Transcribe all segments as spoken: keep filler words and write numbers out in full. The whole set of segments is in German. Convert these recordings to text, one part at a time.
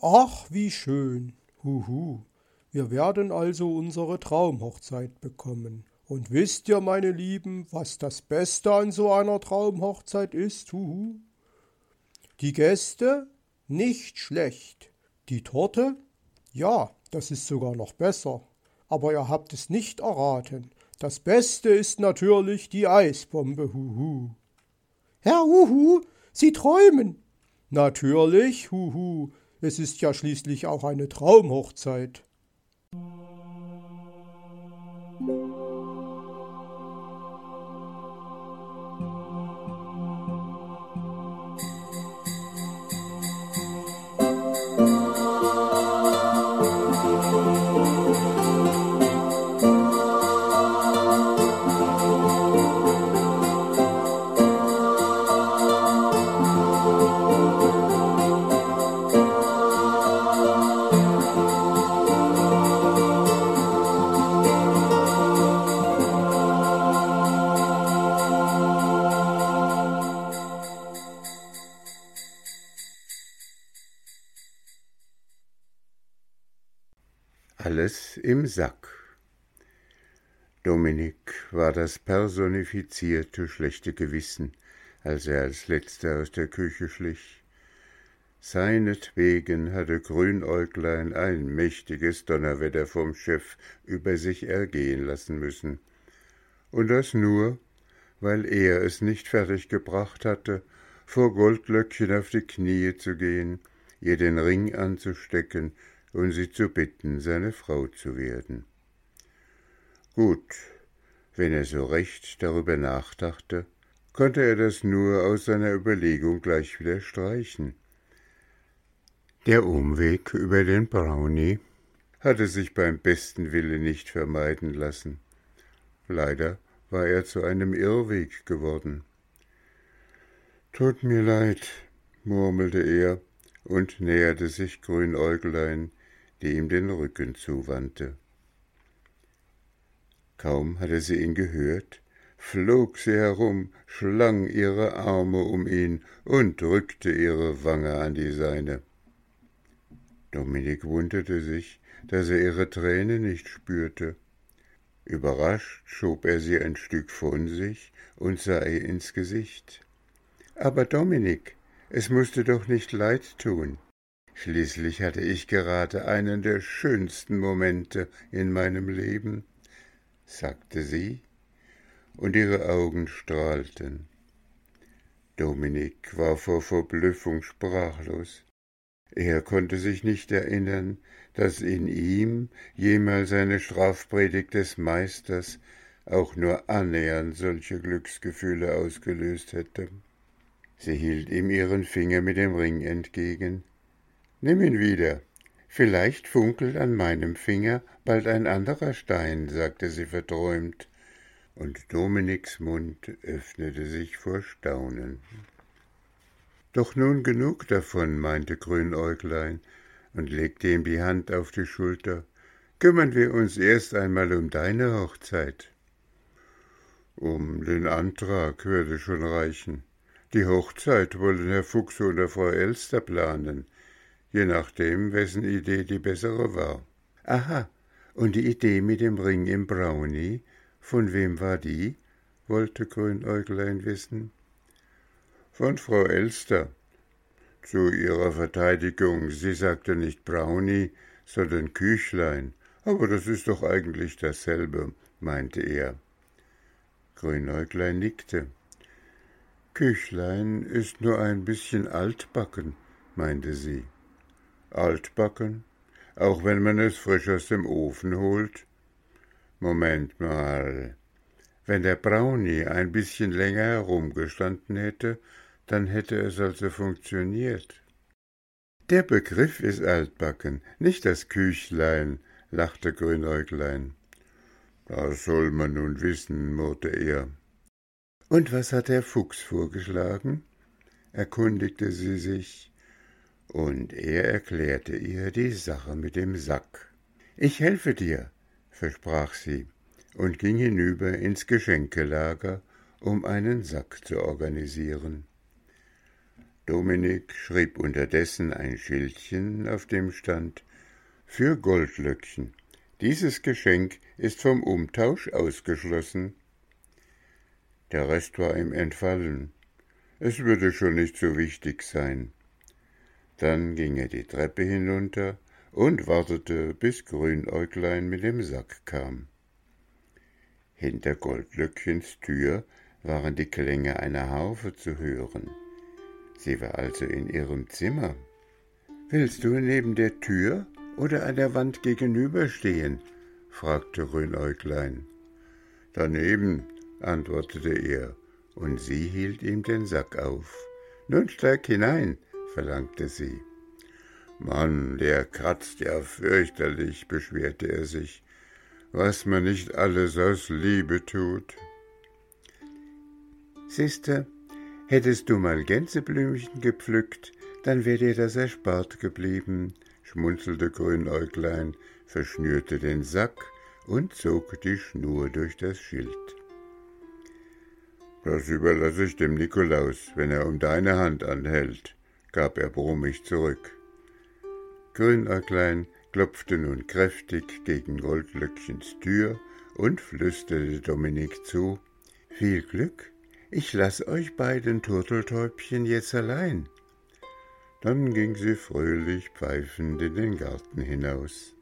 Ach, wie schön. Huhu. Wir werden also unsere Traumhochzeit bekommen. Und wisst ihr, meine Lieben, was das Beste an so einer Traumhochzeit ist? Huhu. Die Gäste? Nicht schlecht. Die Torte? Ja, das ist sogar noch besser. Aber ihr habt es nicht erraten. Das Beste ist natürlich die Eisbombe. Huhu. Herr Huhu, Sie träumen. Natürlich, Huhu. Es ist ja schließlich auch eine Traumhochzeit. Alles im Sack. Dominik war das personifizierte schlechte Gewissen, als er als Letzter aus der Küche schlich. Seinetwegen hatte Grünäuglein ein mächtiges Donnerwetter vom Chef über sich ergehen lassen müssen. Und das nur, weil er es nicht fertiggebracht hatte, vor Goldlöckchen auf die Knie zu gehen, ihr den Ring anzustecken und sie zu bitten, seine Frau zu werden. Gut, wenn er so recht darüber nachdachte, konnte er das nur aus seiner Überlegung gleich wieder streichen. Der Umweg über den Brownie hatte sich beim besten Willen nicht vermeiden lassen. Leider war er zu einem Irrweg geworden. »Tut mir leid«, murmelte er und näherte sich Grünäuglein, die ihm den Rücken zuwandte. Kaum hatte sie ihn gehört, flog sie herum, schlang ihre Arme um ihn und drückte ihre Wange an die seine. Dominik wunderte sich, dass er ihre Träne nicht spürte. Überrascht schob er sie ein Stück von sich und sah ihr ins Gesicht. »Aber Dominik, es musste doch nicht leid tun. Schließlich hatte ich gerade einen der schönsten Momente in meinem Leben«, sagte sie, und ihre Augen strahlten. Dominik war vor Verblüffung sprachlos. Er konnte sich nicht erinnern, dass in ihm jemals eine Strafpredigt des Meisters auch nur annähernd solche Glücksgefühle ausgelöst hätte. Sie hielt ihm ihren Finger mit dem Ring entgegen. »Nimm ihn wieder. Vielleicht funkelt an meinem Finger bald ein anderer Stein«, sagte sie verträumt, und Dominiks Mund öffnete sich vor Staunen. »Doch nun genug davon«, meinte Grünäuglein und legte ihm die Hand auf die Schulter. »Kümmern wir uns erst einmal um deine Hochzeit.« »Um den Antrag würde schon reichen. Die Hochzeit wollen Herr Fuchs und Frau Elster planen, je nachdem, wessen Idee die bessere war.« »Aha, und die Idee mit dem Ring im Brownie, von wem war die?«, wollte Grünäuglein wissen. »Von Frau Elster. Zu ihrer Verteidigung, sie sagte nicht Brownie, sondern Küchlein, aber das ist doch eigentlich dasselbe«, meinte er. Grünäuglein nickte. »Küchlein ist nur ein bisschen altbacken«, meinte sie. »Altbacken? Auch wenn man es frisch aus dem Ofen holt?« »Moment mal. Wenn der Brownie ein bisschen länger herumgestanden hätte, dann hätte es also funktioniert.« »Der Begriff ist altbacken, nicht das Küchlein«, lachte Grünäuglein. »Das soll man nun wissen«, murrte er. »Und was hat der Fuchs vorgeschlagen?«, erkundigte sie sich, und er erklärte ihr die Sache mit dem Sack. »Ich helfe dir«, versprach sie und ging hinüber ins Geschenkelager, um einen Sack zu organisieren. Dominik schrieb unterdessen ein Schildchen, auf dem stand: Für Goldlöckchen. Dieses Geschenk ist vom Umtausch ausgeschlossen. Der Rest war ihm entfallen. Es würde schon nicht so wichtig sein. Dann ging er die Treppe hinunter und wartete, bis Grünäuglein mit dem Sack kam. Hinter Goldlöckchens Tür waren die Klänge einer Harfe zu hören. Sie war also in ihrem Zimmer. »Willst du neben der Tür oder an der Wand gegenüberstehen?« fragte Grünäuglein. »Daneben«, antwortete er, und sie hielt ihm den Sack auf. »Nun steig hinein«, verlangte sie. »Mann, der kratzt ja fürchterlich«, beschwerte er sich, »was man nicht alles aus Liebe tut.« »Siehste, hättest du mal Gänseblümchen gepflückt, dann wär dir das erspart geblieben«, schmunzelte Grünäuglein, verschnürte den Sack und zog die Schnur durch das Schild. »Das überlasse ich dem Nikolaus, wenn er um deine Hand anhält«, gab er brummig zurück. Grünäuglein klopfte nun kräftig gegen Goldlöckchens Tür und flüsterte Dominik zu: »Viel Glück, ich lass euch beiden Turteltäubchen jetzt allein.« Dann ging sie fröhlich pfeifend in den Garten hinaus.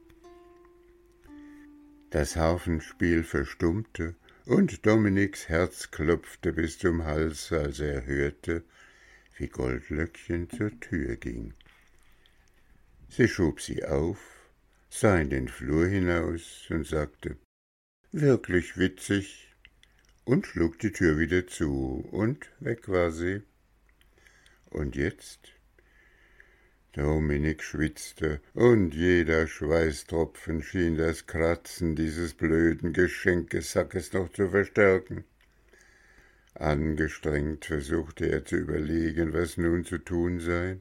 Das Harfenspiel verstummte, und Dominiks Herz klopfte bis zum Hals, als er hörte, wie Goldlöckchen zur Tür ging. Sie schob sie auf, sah in den Flur hinaus und sagte: »Wirklich witzig«, und schlug die Tür wieder zu, und weg war sie. Und jetzt? Dominik schwitzte, und jeder Schweißtropfen schien das Kratzen dieses blöden Geschenkesackes noch zu verstärken. Angestrengt versuchte er zu überlegen, was nun zu tun sei.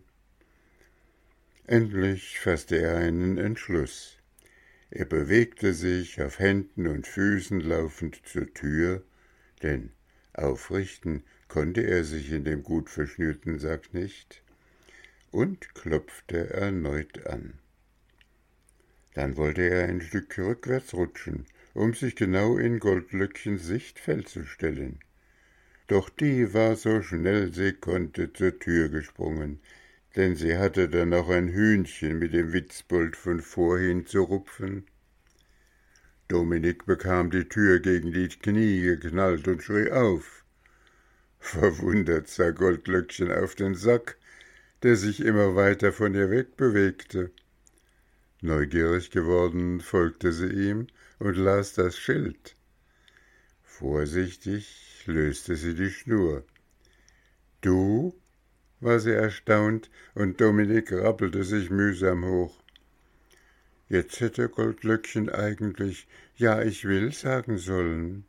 Endlich fasste er einen Entschluss. Er bewegte sich auf Händen und Füßen laufend zur Tür, denn aufrichten konnte er sich in dem gut verschnürten Sack nicht, und klopfte erneut an. Dann wollte er ein Stück rückwärts rutschen, um sich genau in Goldlöckchens Sichtfeld zu stellen. Doch die war so schnell sie konnte zur Tür gesprungen, denn sie hatte dann noch ein Hühnchen mit dem Witzbold von vorhin zu rupfen. Dominik bekam die Tür gegen die Knie geknallt und schrie auf. Verwundert sah Goldlöckchen auf den Sack, der sich immer weiter von ihr wegbewegte. Neugierig geworden folgte sie ihm und las das Schild. Vorsichtig löste sie die Schnur. »Du?« war sie erstaunt, und Dominik rappelte sich mühsam hoch. Jetzt hätte Goldlöckchen eigentlich »Ja, ich will« sagen sollen.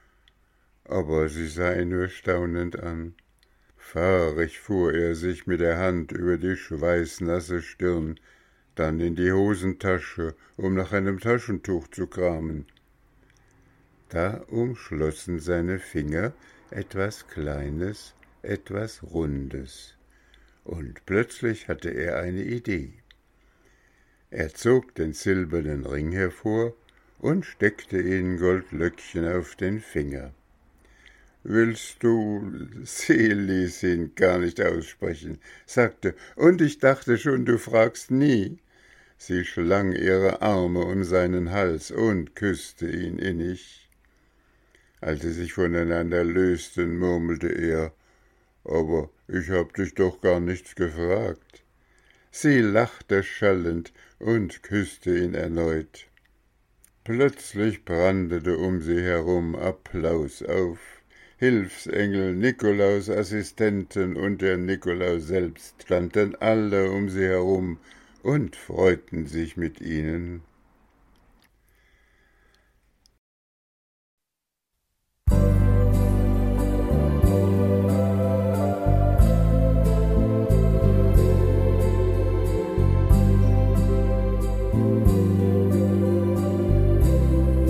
Aber sie sah ihn nur staunend an. Fahrig fuhr er sich mit der Hand über die schweißnasse Stirn, dann in die Hosentasche, um nach einem Taschentuch zu kramen. Da umschlossen seine Finger etwas Kleines, etwas Rundes, und plötzlich hatte er eine Idee. Er zog den silbernen Ring hervor und steckte ihn Goldlöckchen auf den Finger. »Willst du?« Sie ließ ihn gar nicht aussprechen, sagte, »und ich dachte schon, du fragst nie.« Sie schlang ihre Arme um seinen Hals und küsste ihn innig. Als sie sich voneinander lösten, murmelte er, »Aber ich hab dich doch gar nichts gefragt.« Sie lachte schallend und küsste ihn erneut. Plötzlich brandete um sie herum Applaus auf. Hilfsengel, Nikolaus Assistenten und der Nikolaus selbst standen alle um sie herum und freuten sich mit ihnen.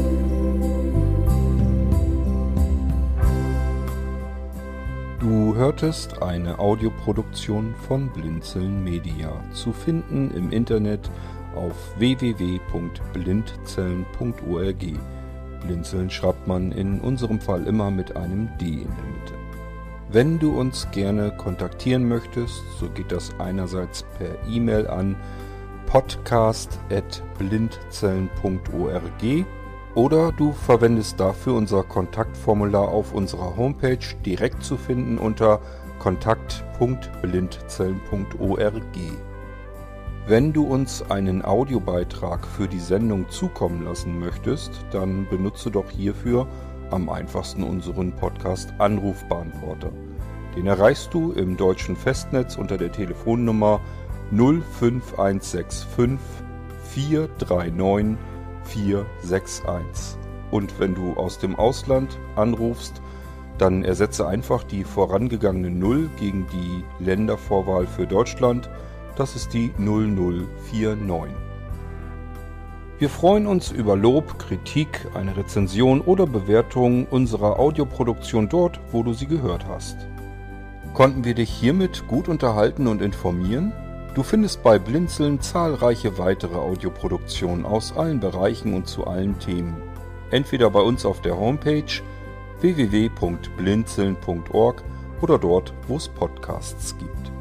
Du hörtest eine Audioproduktion von Blinzeln Media, zu finden im Internet auf w w w punkt blindzellen punkt org. Blinzeln schreibt man in unserem Fall immer mit einem D in der Mitte. Wenn du uns gerne kontaktieren möchtest, so geht das einerseits per E-Mail an podcast at blindzellen punkt org oder du verwendest dafür unser Kontaktformular auf unserer Homepage, direkt zu finden unter kontakt punkt blindzellen punkt org. Wenn du uns einen Audiobeitrag für die Sendung zukommen lassen möchtest, dann benutze doch hierfür am einfachsten unseren Podcast Anrufbeantworter. Den erreichst du im deutschen Festnetz unter der Telefonnummer null fünf eins sechs fünf vier drei neun vier sechs eins. Und wenn du aus dem Ausland anrufst, dann ersetze einfach die vorangegangene null gegen die Ländervorwahl für Deutschland. Das ist die null null vier neun. Wir freuen uns über Lob, Kritik, eine Rezension oder Bewertung unserer Audioproduktion dort, wo du sie gehört hast. Konnten wir dich hiermit gut unterhalten und informieren? Du findest bei Blinzeln zahlreiche weitere Audioproduktionen aus allen Bereichen und zu allen Themen. Entweder bei uns auf der Homepage w w w punkt blinzeln punkt org oder dort, wo es Podcasts gibt.